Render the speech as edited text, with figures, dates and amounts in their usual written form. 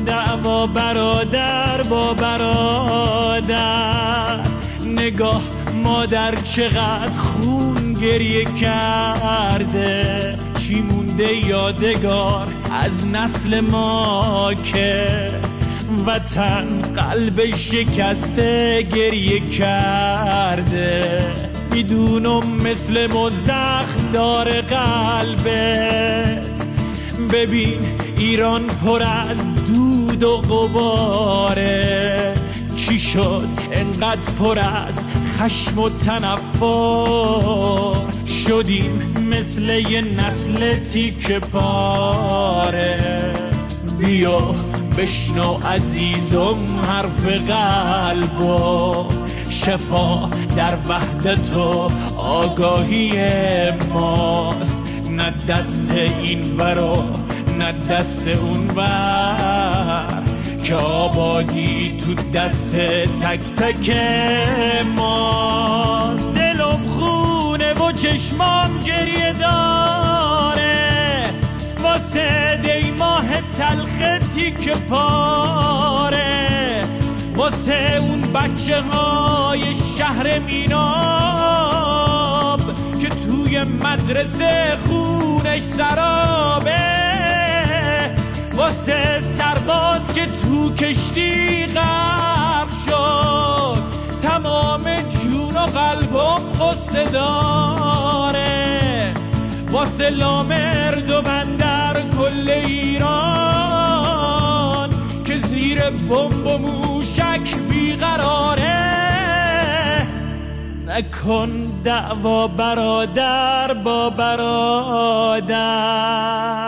دعوا برادر با برادر. نگاه مادر چقدر خون گریه کرده، چی مونده یادگار از نسل ما که وطن قلب شکسته گریه کرده. میدونم مثل زخم داره قلبت، ببین ایران پر از دود و غباره. چی شد انقدر پر از خشم و تنفر، شدیم مثل یه نسل تیکه پاره. بیا بشنو عزیزم حرف قلبو، شفا در وحدت و آگاهی ماست. نه دست این ورا نه دست اون ور، که آبادی تو دست تک تک ماست. دلم خونه و چشمام گریه داره، واسه دی ماه تلختی که پاره. واسه اون بچه های شهر میناب که توی مدرسه خونش سرابه. واسه سرباز که تو کشتی غرق شد، تمام جون و قلبم قصه داره. واسه لامرد و بندر کل ایران که زیر بمب و موشک بیقراره. نکن دعوا برادر با برادر.